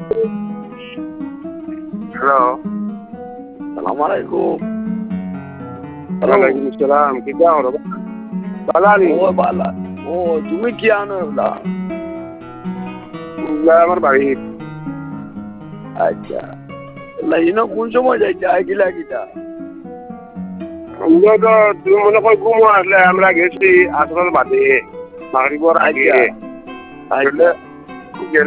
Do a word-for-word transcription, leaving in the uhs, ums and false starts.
Hello, সালাম আলাইকুম। ওয়ালাইকুম আসসালাম। কি যাও রে বালানি? ও বালা, ও তুমি কি আনো না? আমার বাড়ি। আচ্ছা, লাইন কোন সময় যাইতে আইকিলা কিটা? আমরা তো তুমি মনে কর ঘুম আসলে আমরা গেছি আসল বাদে মাগরিবর আগে। আচ্ছা, আচ্ছা। গেলে